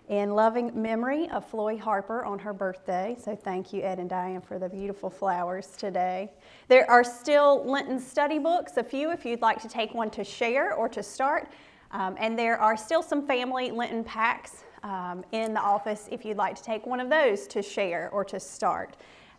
in loving memory of Floyd Harper on her birthday. So thank you, Ed and Diane, for the beautiful flowers today. There are still Lenten study books, a few if you'd like to take one to share or to start. And there are still some family Lenten packs in the office if you'd like to take one of those to share or to start.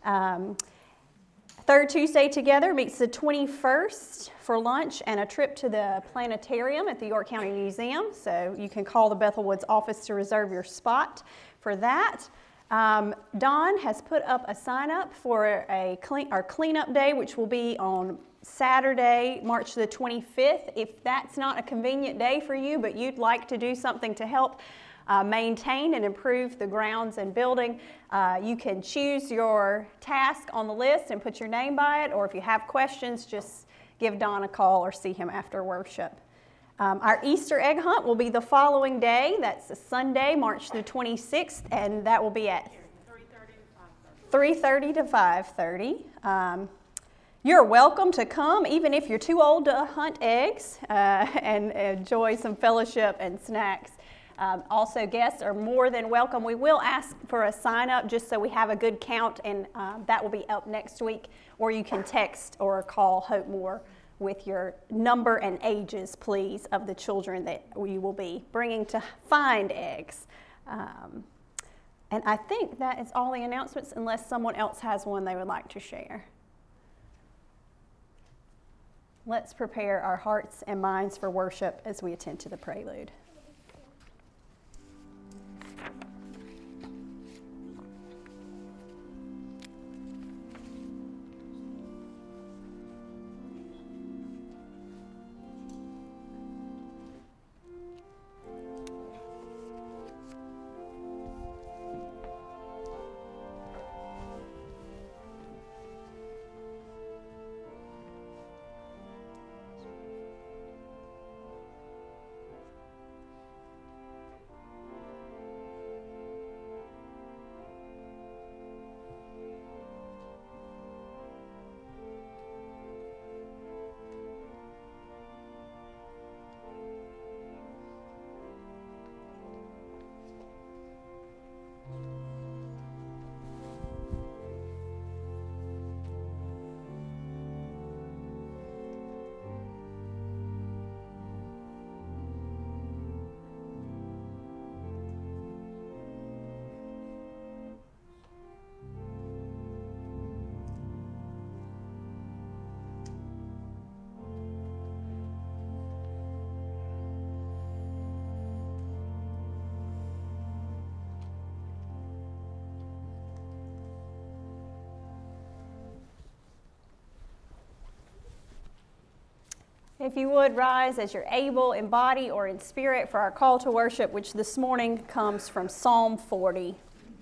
Third Tuesday Together meets the 21st for lunch and a trip to the planetarium at the York County Museum. So you can call the Bethel Woods office to reserve your spot for that. Don has put up a sign up for our cleanup day, which will be on Saturday, March the 25th. If that's not a convenient day for you, but you'd like to do something to help maintain and improve the grounds and building, you can choose your task on the list and put your name by it, or if you have questions, just give Don a call or see him after worship. Our Easter egg hunt will be the following day. That's a Sunday, March the 26th, and that will be at 3:30 to 5:30. You're welcome to come, even if you're too old to hunt eggs, and enjoy some fellowship and snacks. Also, guests are more than welcome. We will ask for a sign up just so we have a good count, and that will be up next week. Or you can text or call Hope Moore with your number and ages, please, of the children that we will be bringing to find eggs. And I think that is all the announcements, unless someone else has one they would like to share. Let's prepare our hearts and minds for worship as we attend to the prelude. If you would rise as you're able in body or in spirit for our call to worship, which this morning comes from Psalm 40.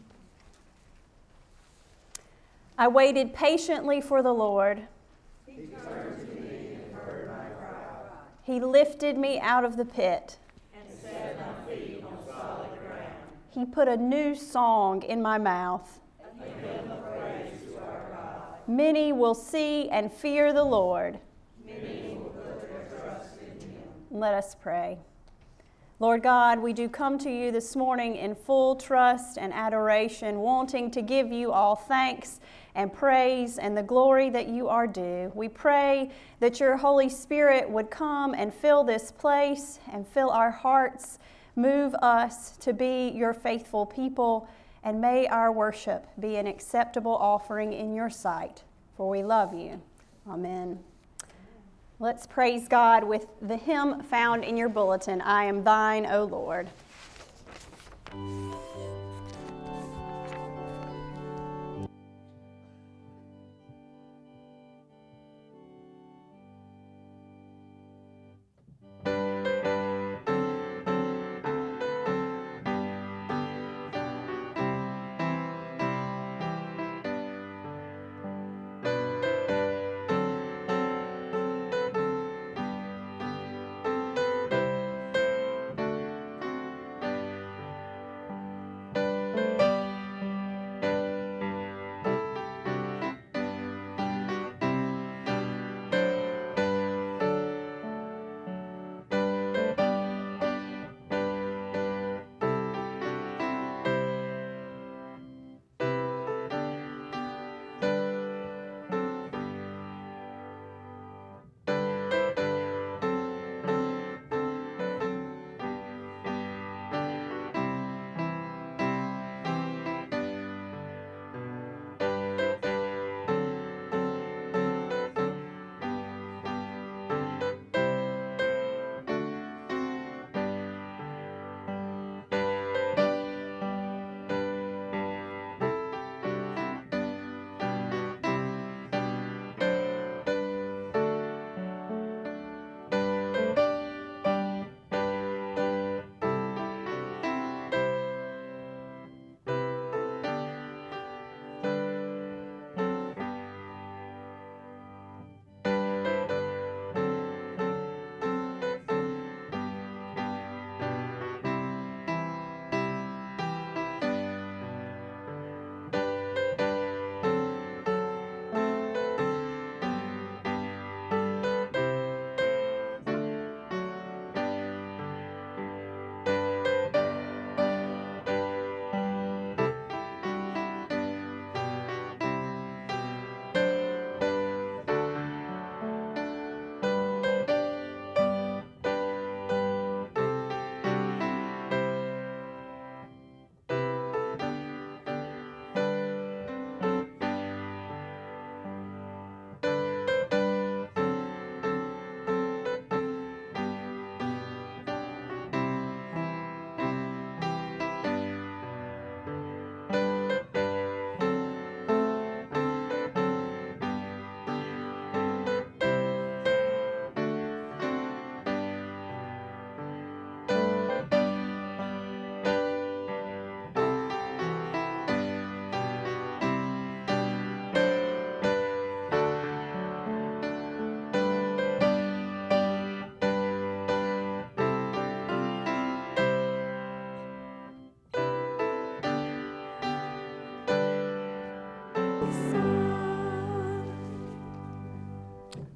I waited patiently for the Lord. He turned to me and heard my cry. He lifted me out of the pit And set my feet on solid ground. He put a new song in my mouth. A hymn of praise to our God. Many will see and fear the Lord. Many will put their trust in Him. Let us pray. Lord God, we do come to you this morning in full trust and adoration, wanting to give you all thanks and praise and the glory that you are due. We pray that your Holy Spirit would come and fill this place and fill our hearts, move us to be your faithful people, and may our worship be an acceptable offering in your sight, for we love you. Amen. Let's praise God with the hymn found in your bulletin, I Am Thine, O Lord.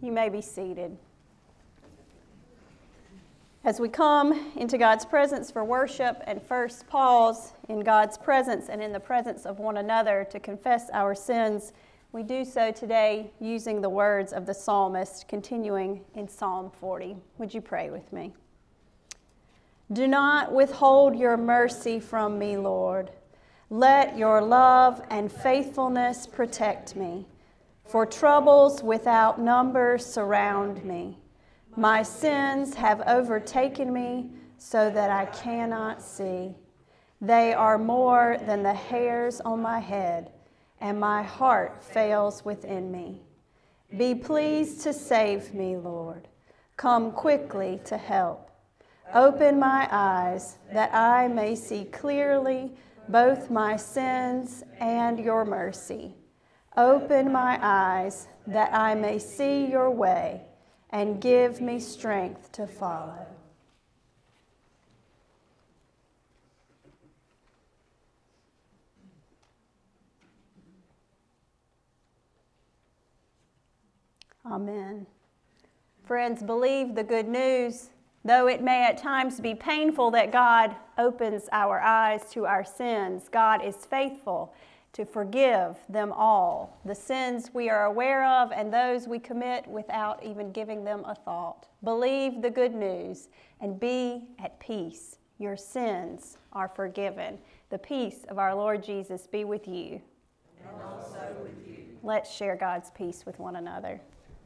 You may be seated. As we come into God's presence for worship and first pause in God's presence and in the presence of one another to confess our sins, we do so today using the words of the psalmist, continuing in Psalm 40. Would you pray with me? Do not withhold your mercy from me, Lord. Let your love and faithfulness protect me, for troubles without number surround me. My sins have overtaken me so that I cannot see. They are more than the hairs on my head, and my heart fails within me. Be pleased to save me, Lord. Come quickly to help. Open my eyes that I may see clearly both my sins and your mercy. Open my eyes that I may see your way and give me strength to follow. Amen. Friends, believe the good news. Though it may at times be painful that God opens our eyes to our sins, God is faithful to forgive them all, the sins we are aware of and those we commit without even giving them a thought. Believe the good news and be at peace. Your sins are forgiven. The peace of our Lord Jesus be with you. And also with you. Let's share God's peace with one another.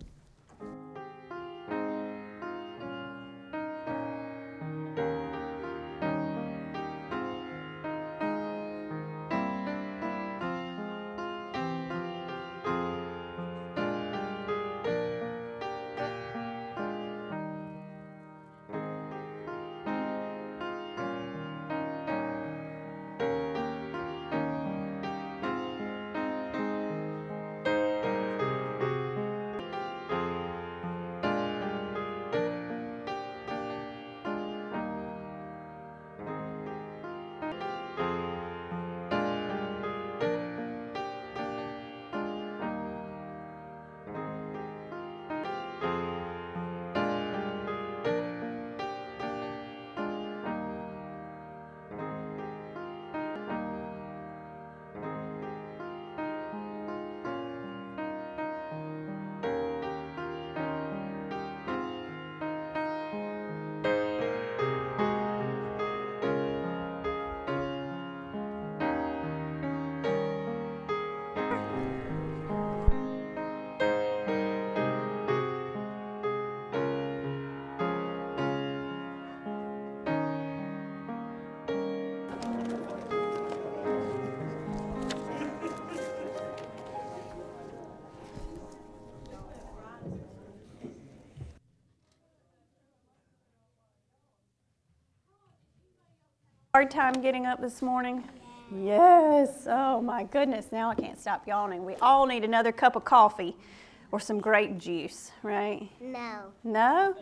Hard time getting up this morning? Yes. Oh my goodness, now I can't stop yawning. We all need another cup of coffee or some grape juice, right? No. No?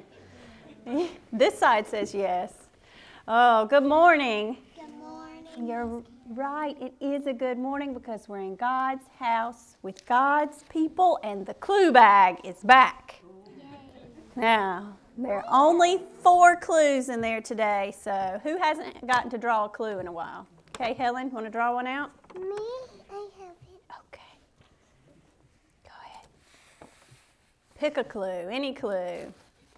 This side says yes. Oh, good morning. Good morning. You're right, it is a good morning because we're in God's house with God's people and the clue bag is back. Yay. Now, there are only 4 clues in there today, so who hasn't gotten to draw a clue in a while? Okay, Helen, want to draw one out? Me? I have it. Okay. Go ahead. Pick a clue, any clue.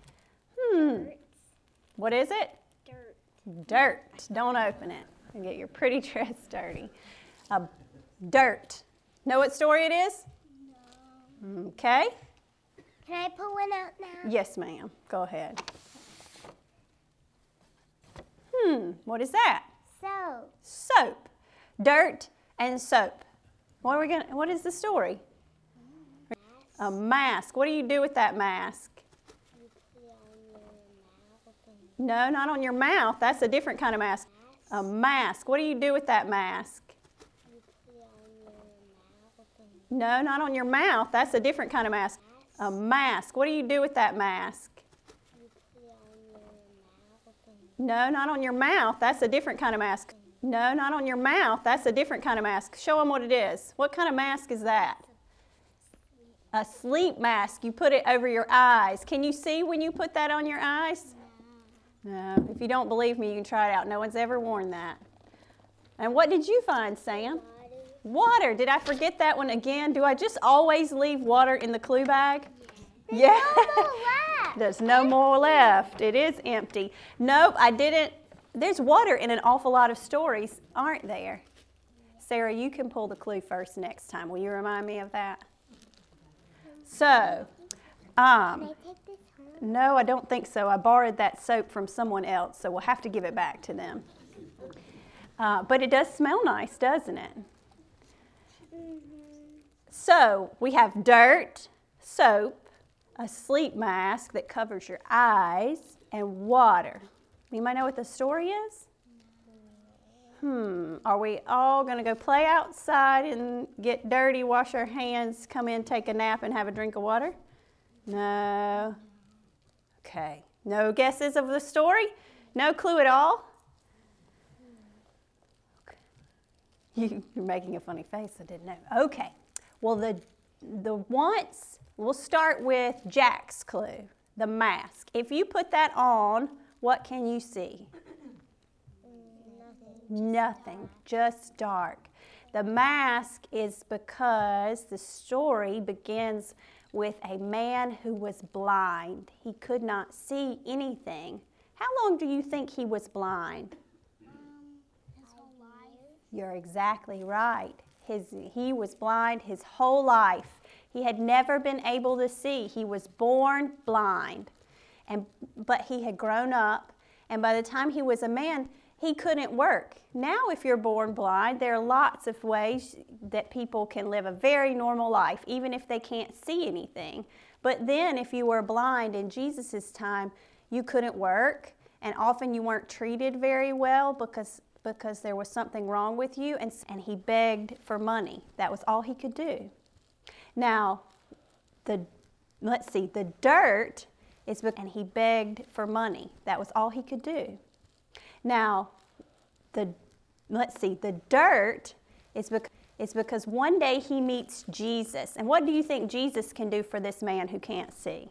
What is it? Dirt. Dirt. Don't open it and get your pretty dress dirty. Dirt. Know what story it is? No. Okay. Can I pull one out now? Yes, ma'am. Go ahead. What is that? Soap. Soap. Dirt and soap. What is the story? A mask. What do you do with that mask? You put it on your mouth and No, not on your mouth. That's a different kind of mask. A mask. What do you do with that mask? you put it on your mouth and No, not on your mouth. That's a different kind of mask. A mask. What do you do with that mask? you put it on your mouth and No, not on your mouth. That's a different kind of mask. No, not on your mouth. That's a different kind of mask. Show them what it is. What kind of mask is that? A sleep mask. You put it over your eyes. Can you see when you put that on your eyes? No. If you don't believe me, you can try it out. No one's ever worn that. And what did you find, Sam? Water. Did I forget that one again? Do I just always leave water in the clue bag? Yeah. There's no more left. It is empty. Nope, I didn't. There's water in an awful lot of stories, aren't there? Sarah, you can pull the clue first next time. Will you remind me of that? So, Can I take this home? no, I don't think so. I borrowed that soap from someone else, so we'll have to give it back to them. But it does smell nice, doesn't it? So we have dirt, soap, a sleep mask that covers your eyes, and water. Anybody know what the story is? Are we all going to go play outside and get dirty, wash our hands, come in, take a nap, and have a drink of water? No. Okay. No guesses of the story? No clue at all? Okay. You're making a funny face. I didn't know. Okay. Well, we'll start with Jack's clue, the mask. If you put that on, what can you see? Nothing, just dark. The mask is because the story begins with a man who was blind. He could not see anything. How long do you think he was blind? His whole life. You're exactly right. He was blind his whole life. He had never been able to see. He was born blind. But he had grown up, and by the time he was a man, he couldn't work. Now, if you're born blind, there are lots of ways that people can live a very normal life, even if they can't see anything. But then, if you were blind in Jesus' time, you couldn't work, and often you weren't treated very well because there was something wrong with you, and he begged for money. That was all he could do. Now, the dirt is because he begged for money. That was all he could do. Now, the dirt is because one day he meets Jesus. And what do you think Jesus can do for this man who can't see?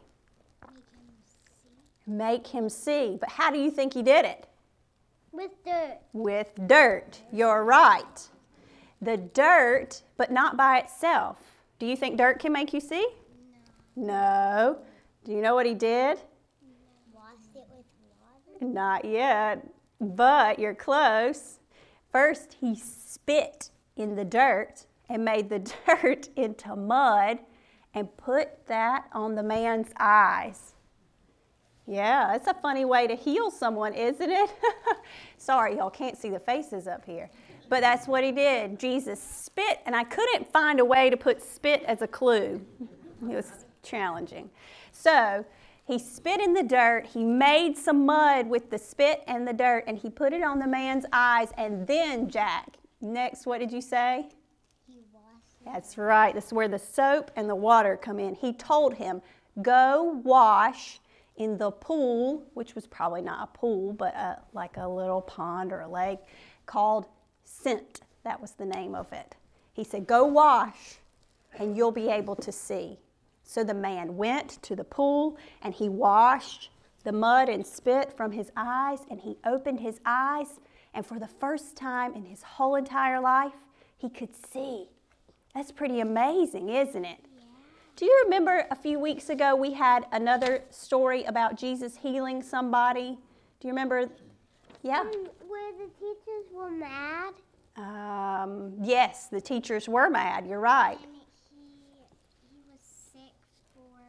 Make him see. But how do you think he did it? With dirt. With dirt. You're right. The dirt, but not by itself. Do you think dirt can make you see? No. Do you know what he did? Washed it with water. Not yet, but you're close. First, he spit in the dirt and made the dirt into mud and put that on the man's eyes. Yeah, it's a funny way to heal someone, isn't it? Sorry, y'all can't see the faces up here. But that's what he did. Jesus spit, and I couldn't find a way to put spit as a clue. It was challenging. So he spit in the dirt, he made some mud with the spit and the dirt, and he put it on the man's eyes, and then, Jack, next, what did you say? He washed it. That's right. This is where the soap and the water come in. He told him, go wash in the pool, which was probably not a pool, but like a little pond or a lake, called Scent. That was the name of it. He said, go wash, and you'll be able to see. So the man went to the pool, and he washed the mud and spit from his eyes, and he opened his eyes, and for the first time in his whole entire life, he could see. That's pretty amazing, isn't it? Yeah. Do you remember a few weeks ago we had another story about Jesus healing somebody? Do you remember? Yeah? Where the teachers were mad. Yes, the teachers were mad. You're right. And he was sick for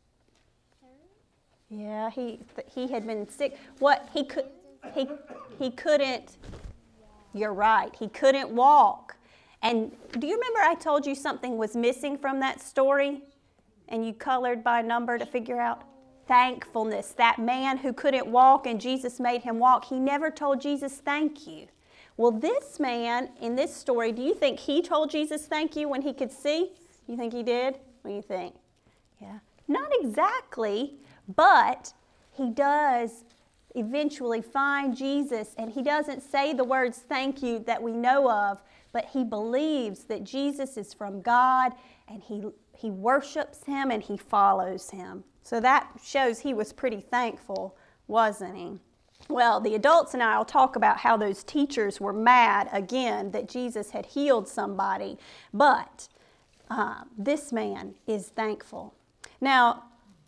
3. Yeah, he had been sick. What he couldn't. You're right. He couldn't walk. And do you remember I told you something was missing from that story? And you colored by number to figure out? Thankfulness. That man who couldn't walk and Jesus made him walk, he never told Jesus thank you. Well, this man in this story, do you think he told Jesus thank you when he could see? You think he did? What do you think? Yeah. Not exactly, but he does eventually find Jesus, and he doesn't say the words thank you that we know of, but he believes that Jesus is from God, and he worships him and he follows him. So that shows he was pretty thankful, wasn't he? Well, the adults and I will talk about how those teachers were mad again that Jesus had healed somebody, but this man is thankful. Now,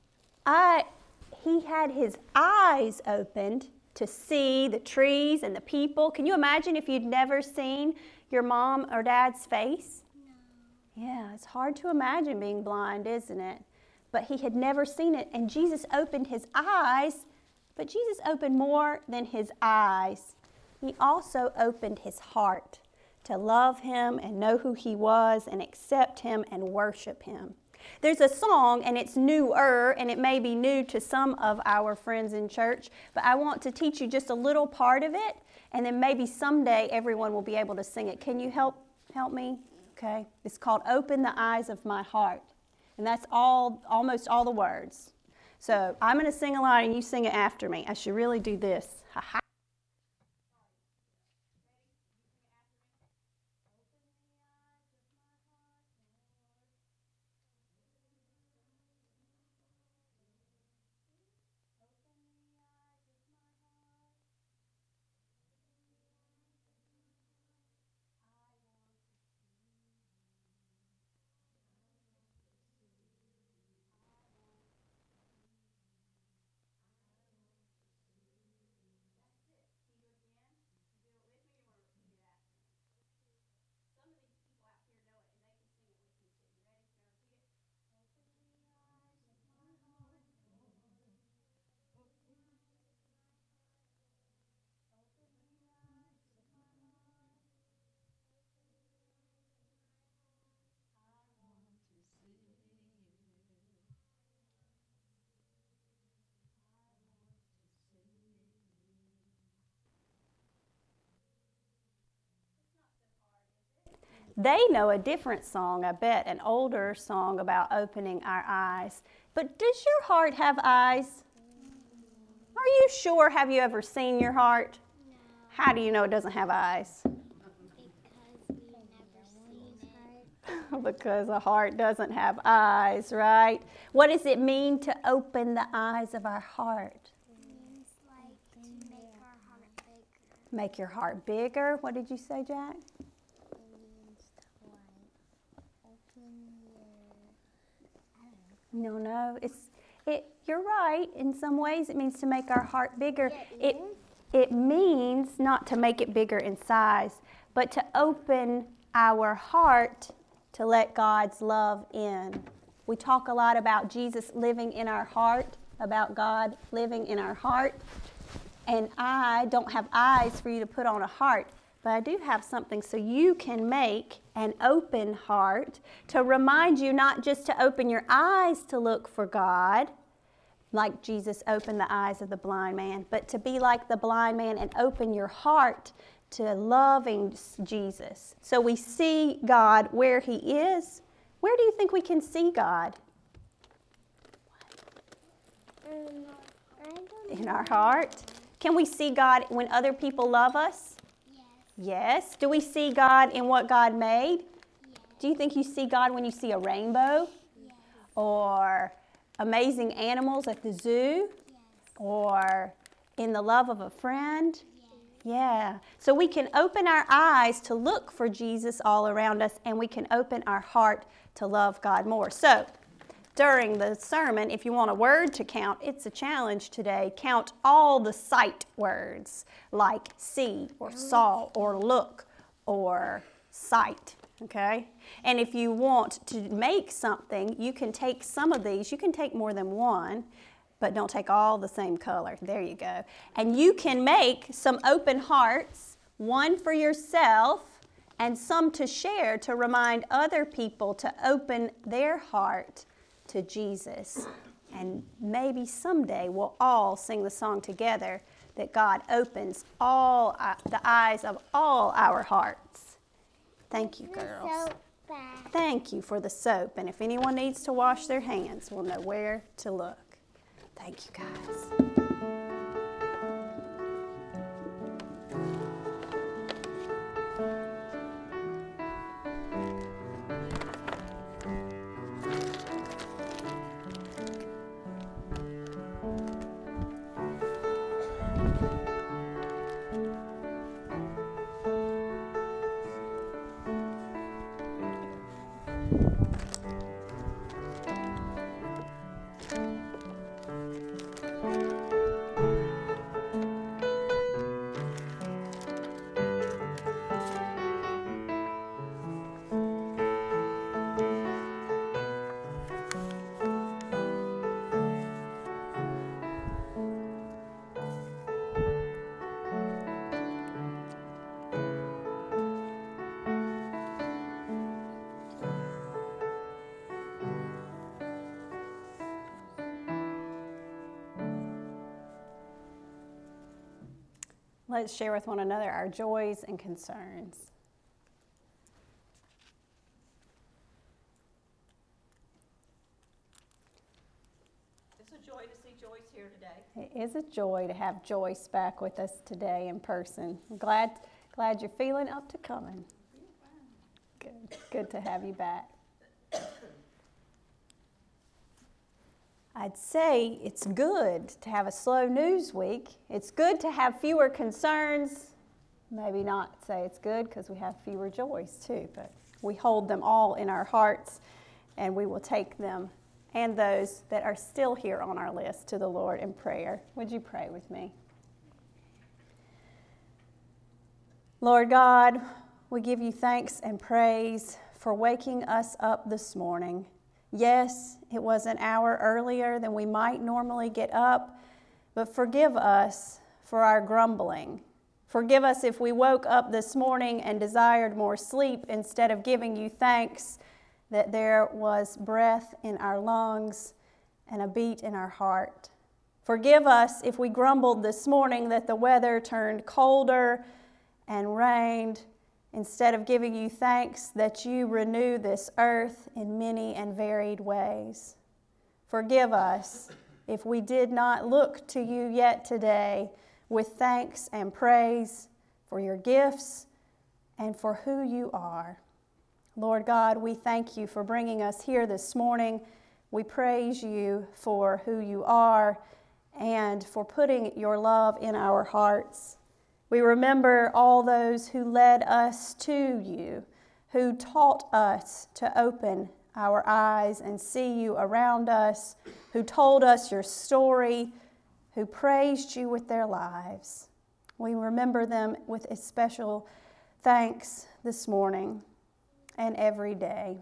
he had his eyes opened to see the trees and the people. Can you imagine if you'd never seen your mom or dad's face? No. Yeah, it's hard to imagine being blind, isn't it? But he had never seen it, and Jesus opened his eyes, but Jesus opened more than his eyes. He also opened his heart to love him and know who he was and accept him and worship him. There's a song, and it's newer, and it may be new to some of our friends in church, but I want to teach you just a little part of it, and then maybe someday everyone will be able to sing it. Can you help me? Okay. It's called Open the Eyes of My Heart, and that's almost all the words. So I'm going to sing a line, and you sing it after me. I should really do this. Ha-ha. They know a different song, I bet, an older song about opening our eyes. But does your heart have eyes? Are you sure? Have you ever seen your heart? No. How do you know it doesn't have eyes? Because we've never seen it. Because a heart doesn't have eyes, right? What does it mean to open the eyes of our heart? It means like to make our heart bigger. Make your heart bigger? What did you say, Jack? It means to like open your, No, you're right. In some ways, it means to make our heart bigger. Yeah, It means not to make it bigger in size, but to open our heart to let God's love in. We talk a lot about Jesus living in our heart, about God living in our heart. And I don't have eyes for you to put on a heart, but I do have something so you can make an open heart to remind you not just to open your eyes to look for God, like Jesus opened the eyes of the blind man, but to be like the blind man and open your heart to loving Jesus. So we see God where he is. Where do you think we can see God? In our heart. Can we see God when other people love us? Yes. Yes. Do we see God in what God made? Yes. Do you think you see God when you see a rainbow? Yes. Or amazing animals at the zoo? Yes. Or in the love of a friend? Yes. Yeah. So we can open our eyes to look for Jesus all around us, and we can open our heart to love God more. So during the sermon, if you want a word to count, it's a challenge today. Count all the sight words like see or saw or look or sight. Okay? And if you want to make something, you can take some of these. You can take more than one, but don't take all the same color. There you go. And you can make some open hearts, one for yourself and some to share to remind other people to open their heart to Jesus. And maybe someday we'll all sing the song together that God opens all the eyes of all our hearts. Thank you, girls. Soap bath. Thank you for the soap. And if anyone needs to wash their hands, we'll know where to look. Thank you, guys. Let's share with one another our joys and concerns. It's a joy to see Joyce here today. It is a joy to have Joyce back with us today in person. I'm glad you're feeling up to coming. Good to have you back. I'd say it's good to have a slow news week. It's good to have fewer concerns. Maybe not say it's good because we have fewer joys too, but we hold them all in our hearts, and we will take them and those that are still here on our list to the Lord in prayer. Would you pray with me? Lord God, we give you thanks and praise for waking us up this morning. Yes, it was an hour earlier than we might normally get up, but forgive us for our grumbling. Forgive us if we woke up this morning and desired more sleep instead of giving you thanks that there was breath in our lungs and a beat in our heart. Forgive us if we grumbled this morning that the weather turned colder and rained, instead of giving you thanks that you renew this earth in many and varied ways. Forgive us if we did not look to you yet today with thanks and praise for your gifts and for who you are. Lord God, we thank you for bringing us here this morning. We praise you for who you are and for putting your love in our hearts. We remember all those who led us to you, who taught us to open our eyes and see you around us, who told us your story, who praised you with their lives. We remember them with especial thanks this morning and every day.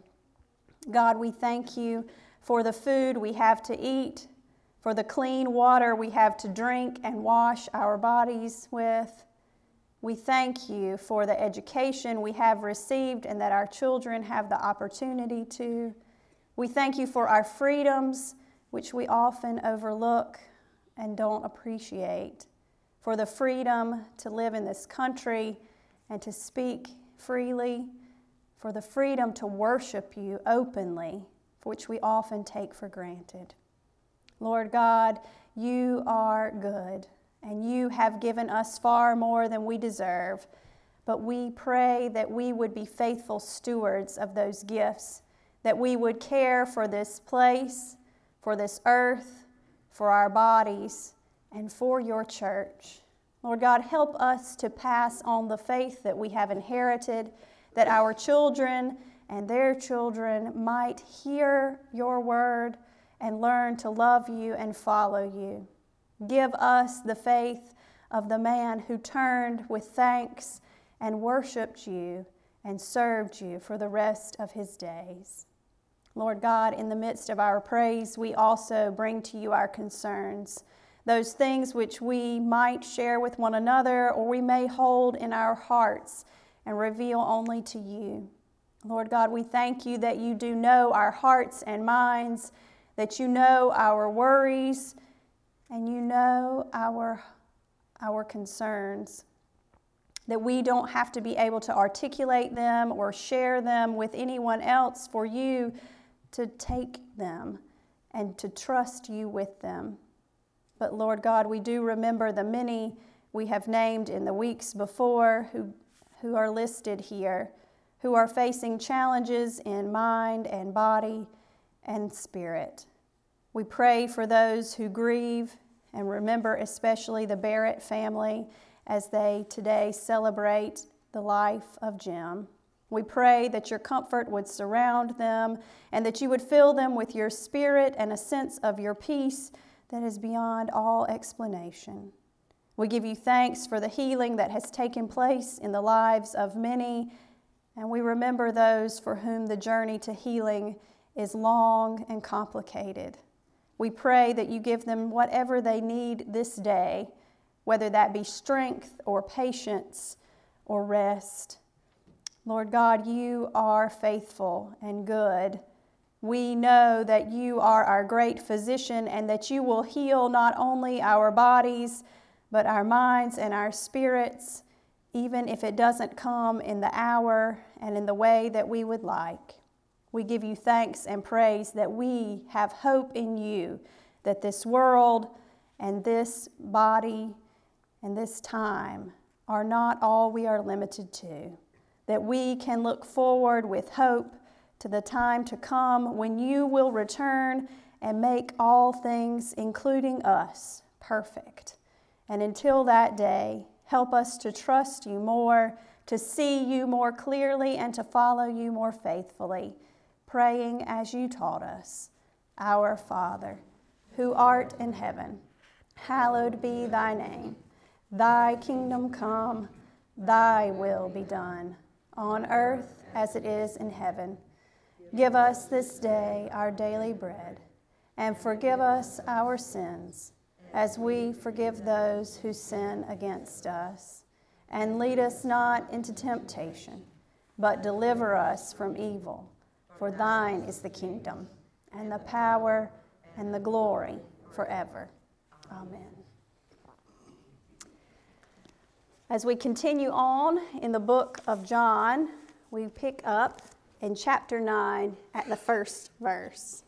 God, we thank you for the food we have to eat, for the clean water we have to drink and wash our bodies with. We thank you for the education we have received and that our children have the opportunity to. We thank you for our freedoms, which we often overlook and don't appreciate, for the freedom to live in this country and to speak freely, for the freedom to worship you openly, which we often take for granted. Lord God, you are good. And you have given us far more than we deserve. But we pray that we would be faithful stewards of those gifts, that we would care for this place, for this earth, for our bodies, and for your church. Lord God, help us to pass on the faith that we have inherited, that our children and their children might hear your word and learn to love you and follow you. Give us the faith of the man who turned with thanks and worshiped you and served you for the rest of his days. Lord God, in the midst of our praise, we also bring to you our concerns, those things which we might share with one another or we may hold in our hearts and reveal only to you. Lord God, we thank you that you do know our hearts and minds, that you know our worries, and you know our concerns, that we don't have to be able to articulate them or share them with anyone else for you to take them and to trust you with them. But Lord God, we do remember the many we have named in the weeks before who are listed here, who are facing challenges in mind and body and spirit. We pray for those who grieve and remember especially the Barrett family as they today celebrate the life of Jim. We pray that your comfort would surround them and that you would fill them with your spirit and a sense of your peace that is beyond all explanation. We give you thanks for the healing that has taken place in the lives of many, and we remember those for whom the journey to healing is long and complicated. We pray that you give them whatever they need this day, whether that be strength or patience or rest. Lord God, you are faithful and good. We know that you are our great physician and that you will heal not only our bodies, but our minds and our spirits, even if it doesn't come in the hour and in the way that we would like. We give you thanks and praise that we have hope in you, that this world and this body and this time are not all we are limited to, that we can look forward with hope to the time to come when you will return and make all things, including us, perfect. And until that day, help us to trust you more, to see you more clearly, and to follow you more faithfully, praying as you taught us. Our Father, who art in heaven, hallowed be thy name. Thy kingdom come, thy will be done, on earth as it is in heaven. Give us this day our daily bread, and forgive us our sins, as we forgive those who sin against us. And lead us not into temptation, but deliver us from evil. For thine is the kingdom, and the power, and the glory forever. Amen. As we continue on in the book of John, we pick up in chapter 9 at the first verse.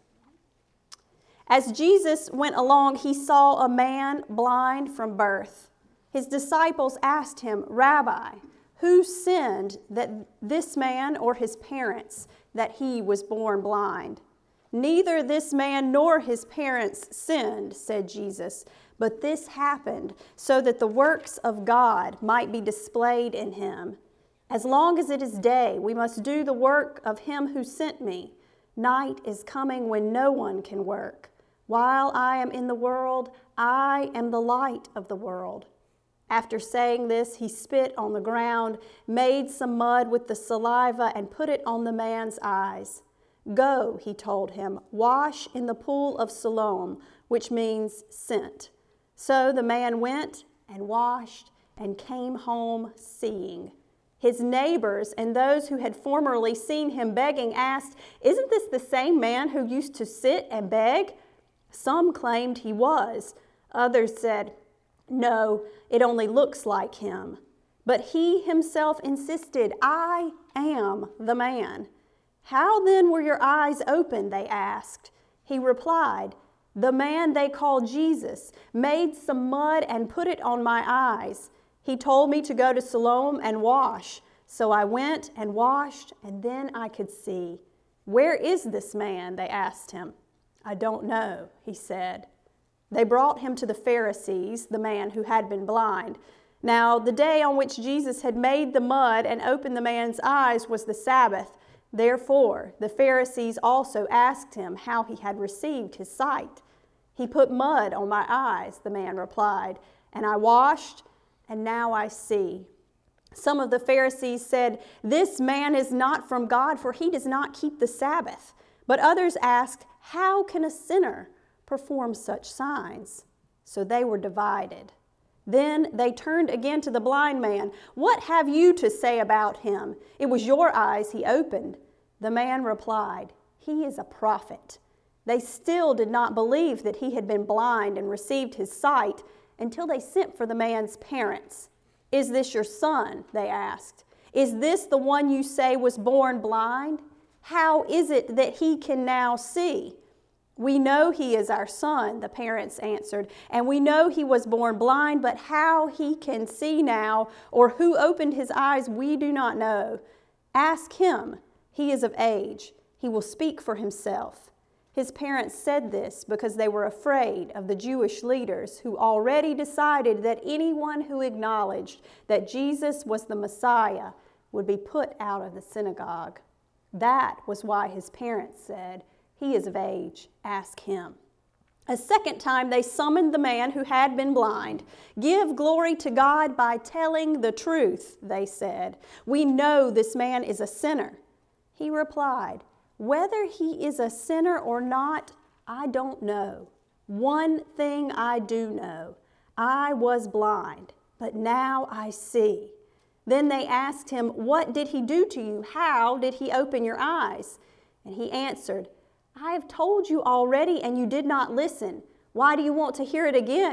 As Jesus went along, he saw a man blind from birth. His disciples asked him, "Rabbi, who sinned, that this man or his parents, that he was born blind?" "Neither this man nor his parents sinned," said Jesus, "but this happened so that the works of God might be displayed in him. As long as it is day, we must do the work of him who sent me. Night is coming when no one can work. While I am in the world, I am the light of the world." After saying this, he spit on the ground, made some mud with the saliva, and put it on the man's eyes. "Go," he told him, "wash in the pool of Siloam," which means sent. So the man went and washed and came home seeing. His neighbors and those who had formerly seen him begging asked, "Isn't this the same man who used to sit and beg?" Some claimed he was. Others said, "No, it only looks like him." But he himself insisted, "I am the man." "How then were your eyes opened?" they asked. He replied, "The man they call Jesus made some mud and put it on my eyes. He told me to go to Siloam and wash. So I went and washed, and then I could see." "Where is this man?" they asked him. "I don't know," he said. They brought him to the Pharisees, the man who had been blind. Now, the day on which Jesus had made the mud and opened the man's eyes was the Sabbath. Therefore, the Pharisees also asked him how he had received his sight. "He put mud on my eyes," the man replied, "and I washed, and now I see." Some of the Pharisees said, "This man is not from God, for he does not keep the Sabbath." But others asked, "How can a sinner perform such signs?" So they were divided. Then they turned again to the blind man. "What have you to say about him? It was your eyes he opened." The man replied, "He is a prophet." They still did not believe that he had been blind and received his sight until they sent for the man's parents. "Is this your son?" they asked. "Is this the one you say was born blind? How is it that he can now see?" "We know he is our son," the parents answered, "and we know he was born blind, but how he can see now or who opened his eyes we do not know. Ask him. He is of age. He will speak for himself." His parents said this because they were afraid of the Jewish leaders who already decided that anyone who acknowledged that Jesus was the Messiah would be put out of the synagogue. That was why his parents said, "He is of age, ask him." A second time they summoned the man who had been blind. "Give glory to God by telling the truth," they said. "We know this man is a sinner." He replied, "Whether he is a sinner or not, I don't know. One thing I do know. I was blind, but now I see." Then they asked him, "What did he do to you? How did he open your eyes?" And he answered, "I have told you already, and you did not listen. Why do you want to hear it again?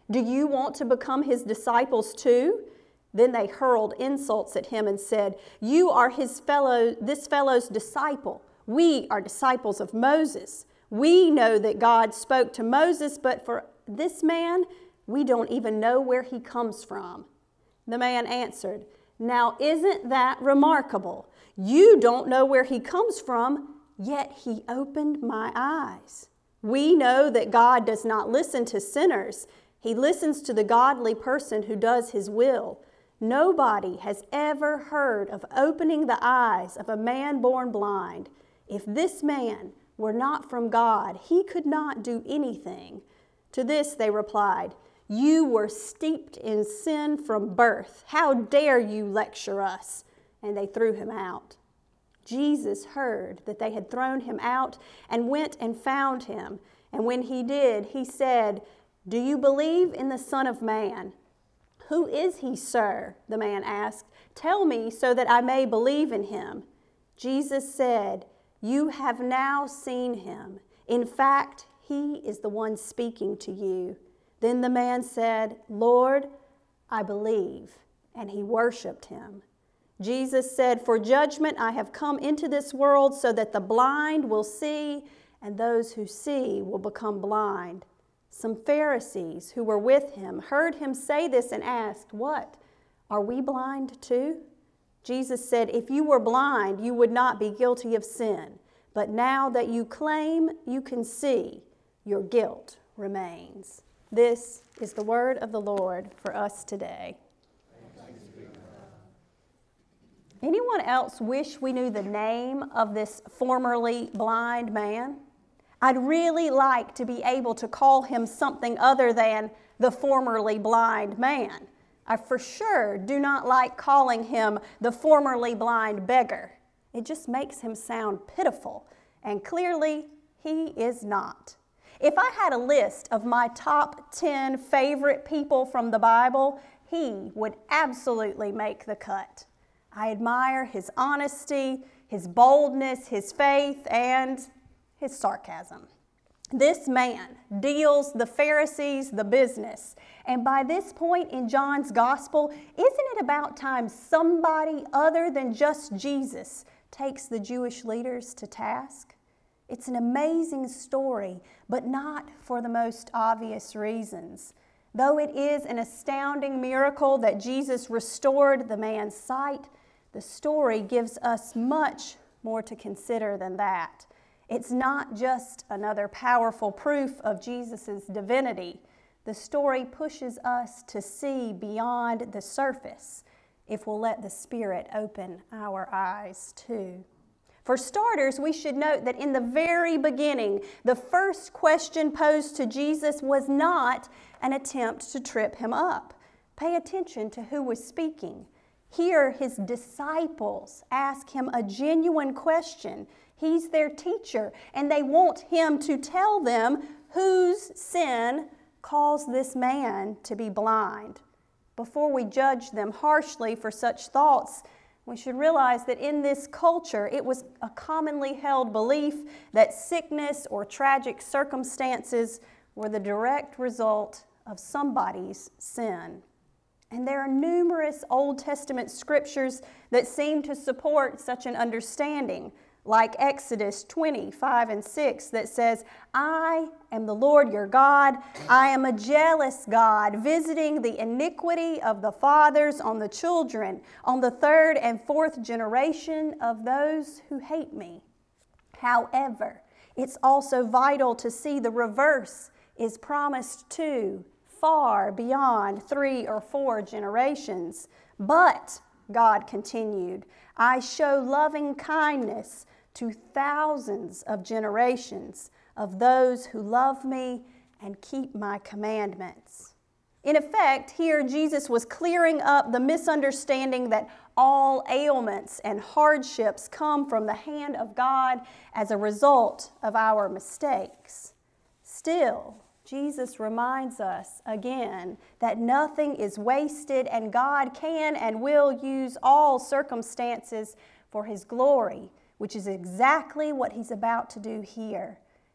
Do you want to become his disciples too?" Then they hurled insults at him and said, "You are this fellow's disciple. We are disciples of Moses. We know that God spoke to Moses, but for this man, we don't even know where he comes from." The man answered, "Now isn't that remarkable? You don't know where he comes from, yet he opened my eyes. We know that God does not listen to sinners. He listens to the godly person who does his will. Nobody has ever heard of opening the eyes of a man born blind. If this man were not from God, he could not do anything." To this they replied, "You were steeped in sin from birth. How dare you lecture us?" And they threw him out. Jesus heard that they had thrown him out and went and found him. And when he did, he said, "Do you believe in the Son of Man?" "Who is he, sir?" the man asked. "Tell me so that I may believe in him." Jesus said, "You have now seen him. In fact, he is the one speaking to you." Then the man said, "Lord, I believe," and he worshiped him. Jesus said, "For judgment I have come into this world so that the blind will see, and those who see will become blind." Some Pharisees who were with him heard him say this and asked, "What? Are we blind too?" Jesus said, "If you were blind, you would not be guilty of sin. But now that you claim you can see, your guilt remains." This is the word of the Lord for us today. Anyone else wish we knew the name of this formerly blind man? I'd really like to be able to call him something other than the formerly blind man. I for sure do not like calling him the formerly blind beggar. It just makes him sound pitiful, and clearly he is not. If I had a list of my top 10 favorite people from the Bible, he would absolutely make the cut. I admire his honesty, his boldness, his faith, and his sarcasm. This man deals the Pharisees the business. And by this point in John's gospel, isn't it about time somebody other than just Jesus takes the Jewish leaders to task? It's an amazing story, but not for the most obvious reasons. Though it is an astounding miracle that Jesus restored the man's sight, the story gives us much more to consider than that. It's not just another powerful proof of Jesus' divinity. The story pushes us to see beyond the surface if we'll let the Spirit open our eyes too. For starters, we should note that in the very beginning, the first question posed to Jesus was not an attempt to trip him up. Pay attention to who was speaking. Here, his disciples ask him a genuine question. He's their teacher, and they want him to tell them whose sin caused this man to be blind. Before we judge them harshly for such thoughts, we should realize that in this culture, it was a commonly held belief that sickness or tragic circumstances were the direct result of somebody's sin. And there are numerous Old Testament scriptures that seem to support such an understanding, like Exodus 20:5-6 that says, "I am the Lord your God. I am a jealous God, visiting the iniquity of the fathers on the children, on the third and fourth generation of those who hate me." However, it's also vital to see the reverse is promised too, far beyond 3 or 4 generations. "But," God continued, "I show loving kindness to thousands of generations of those who love me and keep my commandments." In effect, here Jesus was clearing up the misunderstanding that all ailments and hardships come from the hand of God as a result of our mistakes. Still, Jesus reminds us again that nothing is wasted and God can and will use all circumstances for His glory, which is exactly what He's about to do here.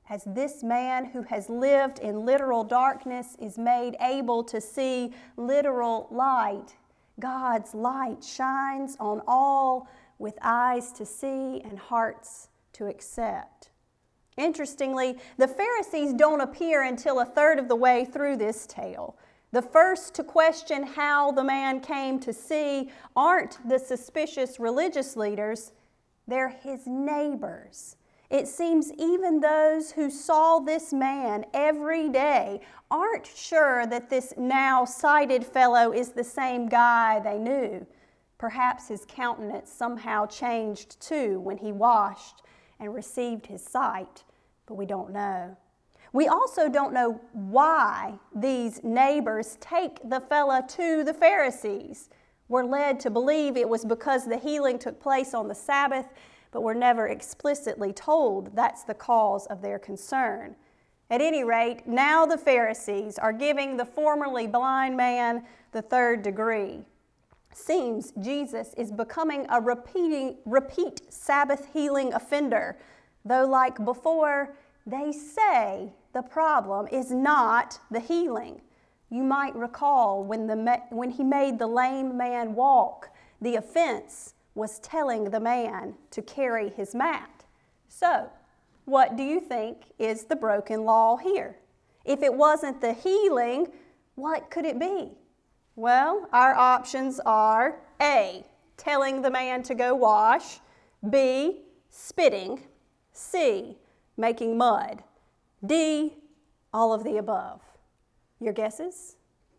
as this man who has lived in literal darkness is made able to see literal light. God's light shines on all with eyes to see and hearts to accept. Interestingly, the Pharisees don't appear until a third of the way through this tale. The first to question how the man came to see aren't the suspicious religious leaders, they're his neighbors. It seems even those who saw this man every day aren't sure that this now sighted fellow is the same guy they knew. Perhaps his countenance somehow changed too when he washed and received his sight, but we don't know. We also don't know why these neighbors take the fella to the Pharisees. We're led to believe it was because the healing took place on the Sabbath, but we're never explicitly told that's the cause of their concern. At any rate, now the Pharisees are giving the formerly blind man the third degree. Seems Jesus is becoming a repeat Sabbath healing offender, though like before, they say the problem is not the healing. You might recall when he made the lame man walk, the offense was telling the man to carry his mat. So, what do you think is the broken law here? If it wasn't the healing, what could it be? Well, our options are A, telling the man to go wash, B, spitting, C, making mud, D, all of the above. Your guesses?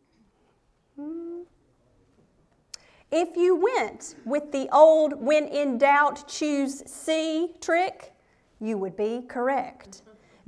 If you went with the old when in doubt choose C trick, you would be correct.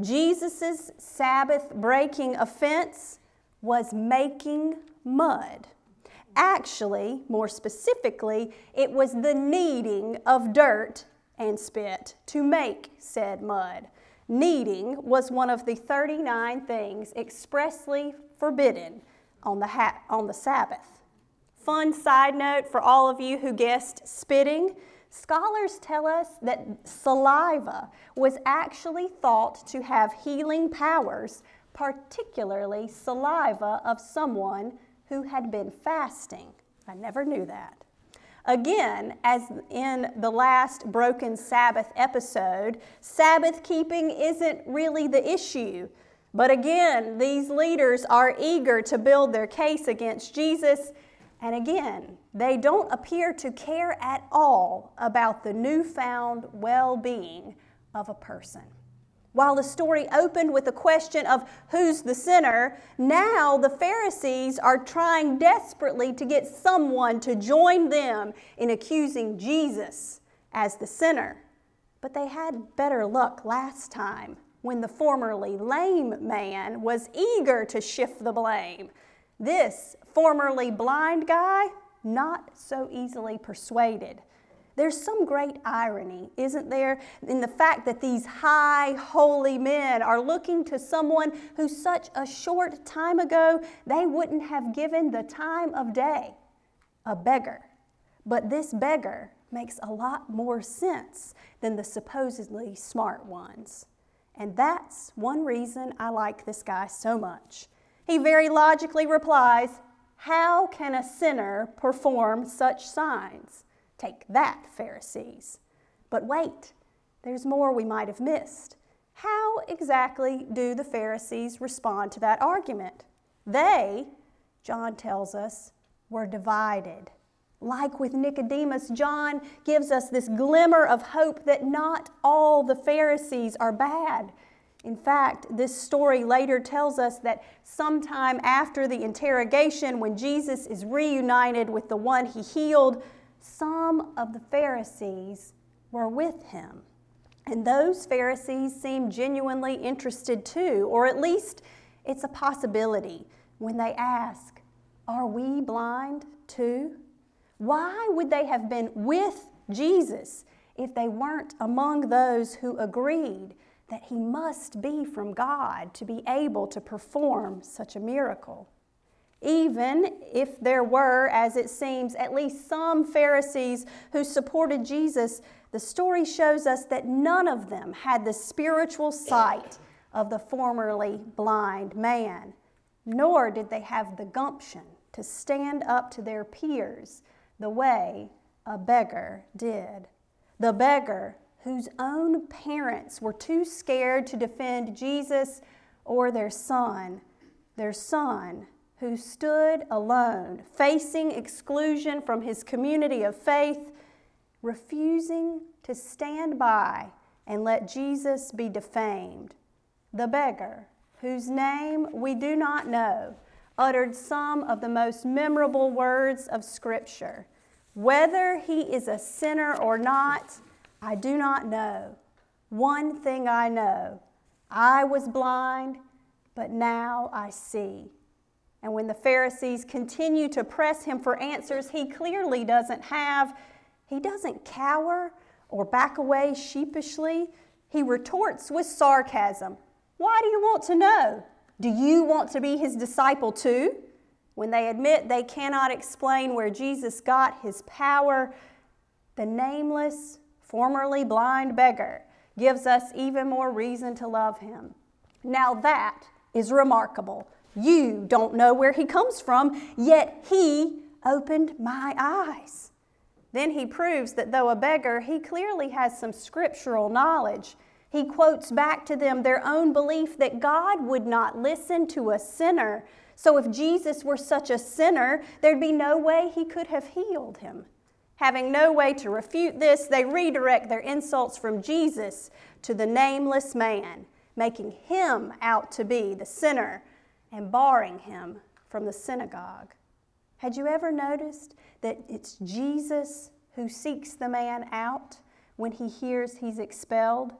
Jesus' Sabbath-breaking offense was making mud. Actually, more specifically, it was the kneading of dirt and spit to make said mud. Kneading was one of the 39 things expressly forbidden on the Sabbath. Fun side note for all of you who guessed spitting, scholars tell us that saliva was actually thought to have healing powers, particularly saliva of someone who had been fasting. I never knew that. Again, as in the last Broken Sabbath episode, Sabbath keeping isn't really the issue. But again, these leaders are eager to build their case against Jesus. And again, they don't appear to care at all about the newfound well-being of a person. While the story opened with the question of who's the sinner, now the Pharisees are trying desperately to get someone to join them in accusing Jesus as the sinner. But they had better luck last time when the formerly lame man was eager to shift the blame. This formerly blind guy, not so easily persuaded. There's some great irony, isn't there, in the fact that these high, holy men are looking to someone who such a short time ago they wouldn't have given the time of day, a beggar. But this beggar makes a lot more sense than the supposedly smart ones. And that's one reason I like this guy so much. He very logically replies, "How can a sinner perform such signs? Take that, Pharisees." But wait, there's more we might have missed. How exactly do the Pharisees respond to that argument? They, John tells us, were divided. Like with Nicodemus, John gives us this glimmer of hope that not all the Pharisees are bad. In fact, this story later tells us that sometime after the interrogation, when Jesus is reunited with the one he healed, some of the Pharisees were with him. And those Pharisees seem genuinely interested too, or at least it's a possibility when they ask, "Are we blind too?" Why would they have been with Jesus if they weren't among those who agreed that he must be from God to be able to perform such a miracle? Even if there were, as it seems, at least some Pharisees who supported Jesus, the story shows us that none of them had the spiritual sight of the formerly blind man, nor did they have the gumption to stand up to their peers the way a beggar did. The beggar whose own parents were too scared to defend Jesus or their son who stood alone, facing exclusion from his community of faith, refusing to stand by and let Jesus be defamed. The beggar, whose name we do not know, uttered some of the most memorable words of Scripture. Whether he is a sinner or not, I do not know. One thing I know, I was blind, but now I see. And when the Pharisees continue to press him for answers he clearly doesn't have, he doesn't cower or back away sheepishly. He retorts with sarcasm. Why do you want to know? Do you want to be his disciple too? When they admit they cannot explain where Jesus got his power, the nameless, formerly blind beggar gives us even more reason to love him. Now that is remarkable. You don't know where he comes from, yet he opened my eyes. Then he proves that though a beggar, he clearly has some scriptural knowledge. He quotes back to them their own belief that God would not listen to a sinner. So if Jesus were such a sinner, there'd be no way he could have healed him. Having no way to refute this, they redirect their insults from Jesus to the nameless man, making him out to be the sinner and barring him from the synagogue. Had you ever noticed that it's Jesus who seeks the man out when he hears he's expelled?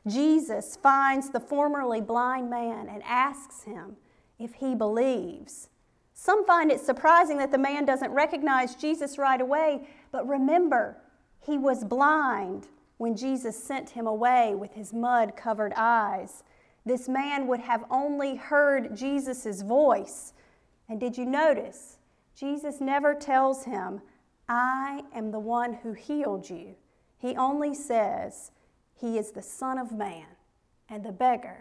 Jesus finds the formerly blind man and asks him if he believes. Some find it surprising that the man doesn't recognize Jesus right away, but remember, he was blind when Jesus sent him away with his mud-covered eyes. This man would have only heard Jesus' voice. And did you notice? Jesus never tells him, I am the one who healed you. He only says, he is the Son of Man. And the beggar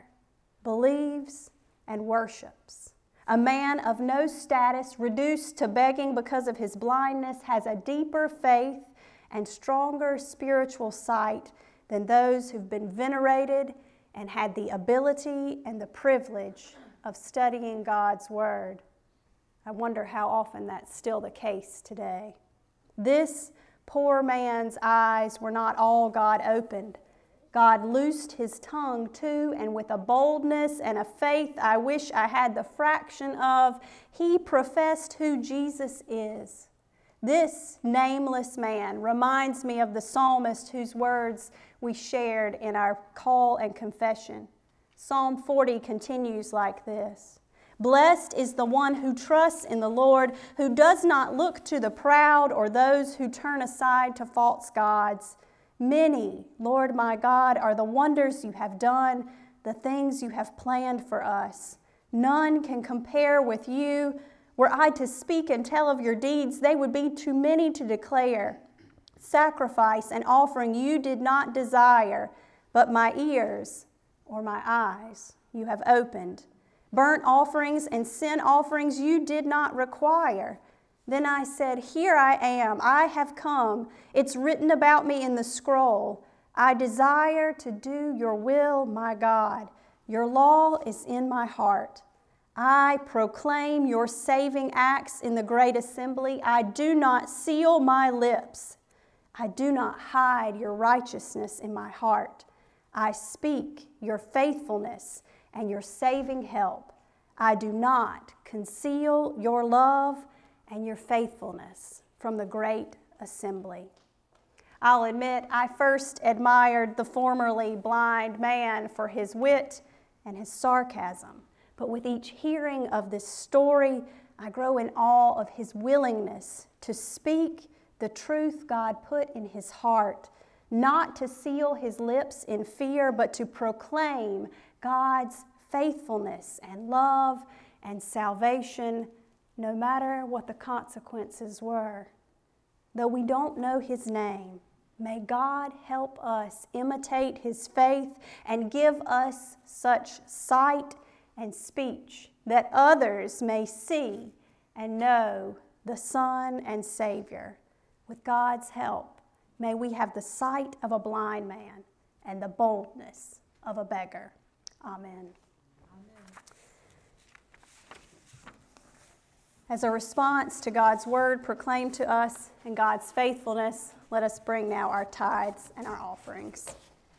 believes and worships. A man of no status, reduced to begging because of his blindness, has a deeper faith and stronger spiritual sight than those who've been venerated and had the ability and the privilege of studying God's Word. I wonder how often that's still the case today. This poor man's eyes were not all God opened. God loosed his tongue too, and with a boldness and a faith I wish I had the fraction of, he professed who Jesus is. This nameless man reminds me of the psalmist whose words we shared in our call and confession. Psalm 40 continues like this. Blessed is the one who trusts in the Lord, who does not look to the proud or those who turn aside to false gods. Many, Lord my God, are the wonders you have done, the things you have planned for us. None can compare with you. Were I to speak and tell of your deeds, they would be too many to declare. Sacrifice and offering you did not desire, but my ears or my eyes you have opened. Burnt offerings and sin offerings you did not require. Then I said, here I am, I have come. It's written about me in the scroll. I desire to do your will, my God. Your law is in my heart. I proclaim your saving acts in the great assembly. I do not seal my lips. I do not hide your righteousness in my heart. I speak your faithfulness and your saving help. I do not conceal your love and your faithfulness from the great assembly. I'll admit I first admired the formerly blind man for his wit and his sarcasm, but with each hearing of this story, I grow in awe of his willingness to speak the truth God put in his heart, not to seal his lips in fear, but to proclaim God's faithfulness and love and salvation, no matter what the consequences were. Though we don't know his name, May God help us imitate his faith and give us such sight and speech that others may see and know the Son and Savior. With God's help, may we have the sight of a blind man and the boldness of a beggar. Amen. As a response to God's word proclaimed to us and God's faithfulness, let us bring now our tithes and our offerings.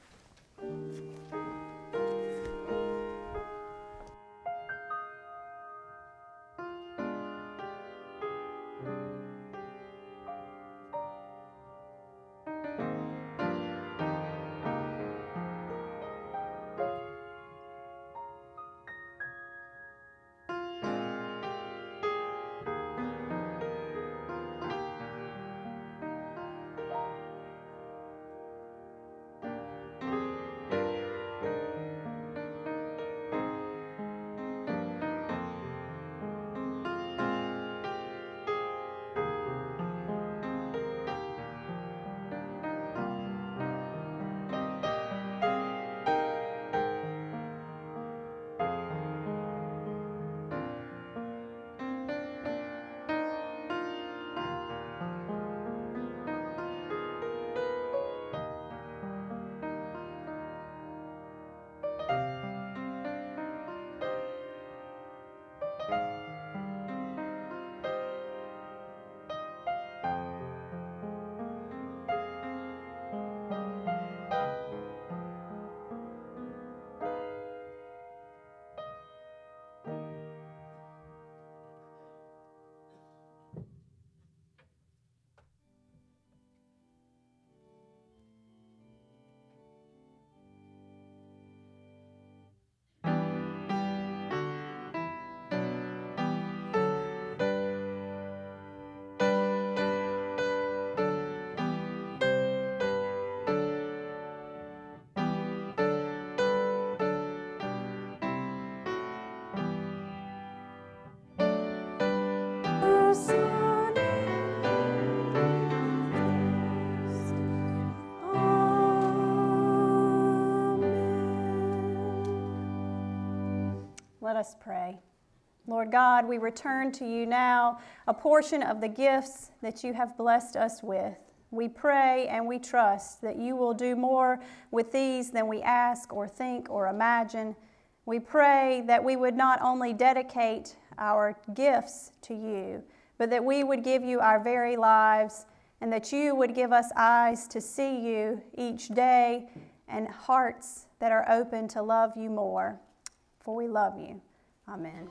Let us pray. Lord God, we return to you now a portion of the gifts that you have blessed us with. We pray and we trust that you will do more with these than we ask or think or imagine. We pray that we would not only dedicate our gifts to you, but that we would give you our very lives, and that you would give us eyes to see you each day and hearts that are open to love you more. For we love you. Amen.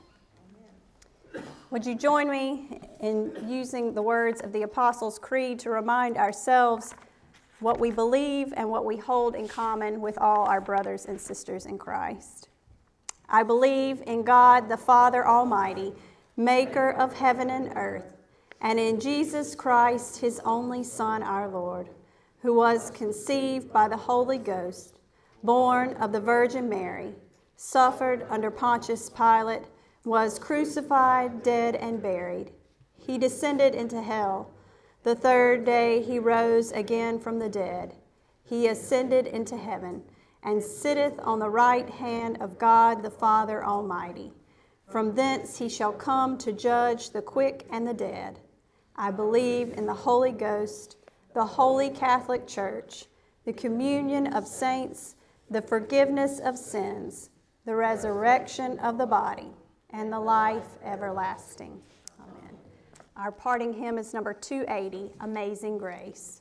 Would you join me in using the words of the Apostles' Creed to remind ourselves what we believe and what we hold in common with all our brothers and sisters in Christ? I believe in God, the Father Almighty, maker of heaven and earth, and in Jesus Christ, his only Son, our Lord, who was conceived by the Holy Ghost, born of the Virgin Mary, suffered under Pontius Pilate, was crucified, dead, and buried. He descended into hell. The third day he rose again from the dead. He ascended into heaven, and sitteth on the right hand of God the Father Almighty. From thence he shall come to judge the quick and the dead. I believe in the Holy Ghost, the Holy Catholic Church, the communion of saints, the forgiveness of sins, the resurrection of the body, and the life everlasting. Amen. Our parting hymn is number 280, Amazing Grace.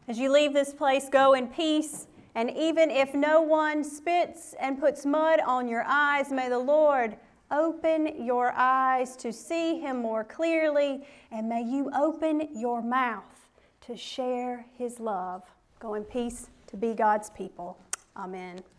As you leave this place, go in peace. And even if no one spits and puts mud on your eyes, may the Lord open your eyes to see him more clearly, and may you open your mouth to share his love. Go in peace to be God's people. Amen.